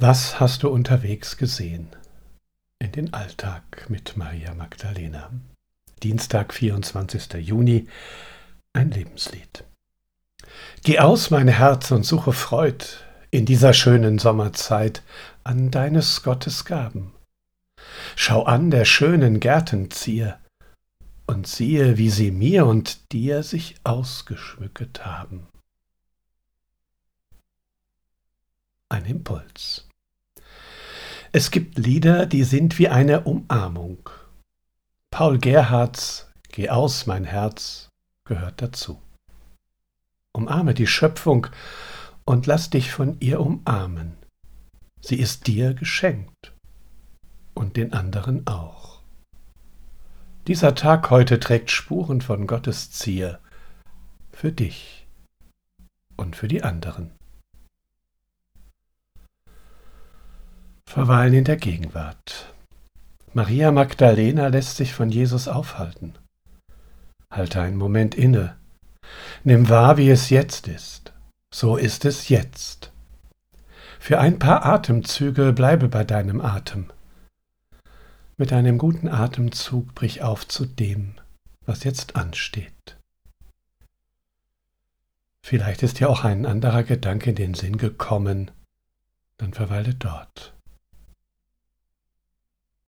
Was hast du unterwegs gesehen? In den Alltag mit Maria Magdalena. Dienstag, 24. Juni, ein Lebenslied. Geh aus, mein Herz, und suche Freud in dieser schönen Sommerzeit an deines Gottes Gaben. Schau an der schönen Gärten Zier und siehe, wie sie mir und dir sich ausgeschmücket haben. Ein Impuls. Es gibt Lieder, die sind wie eine Umarmung. Paul Gerhardts Geh aus, mein Herz gehört dazu. Umarme die Schöpfung und lass dich von ihr umarmen. Sie ist dir geschenkt und den anderen auch. Dieser Tag heute trägt Spuren von Gottes Zier für dich und für die anderen. Verweilen in der Gegenwart. Maria Magdalena lässt sich von Jesus aufhalten. Halte einen Moment inne. Nimm wahr, wie es jetzt ist. So ist es jetzt. Für ein paar Atemzüge bleibe bei deinem Atem. Mit einem guten Atemzug brich auf zu dem, was jetzt ansteht. Vielleicht ist dir auch ein anderer Gedanke in den Sinn gekommen, dann verweile dort.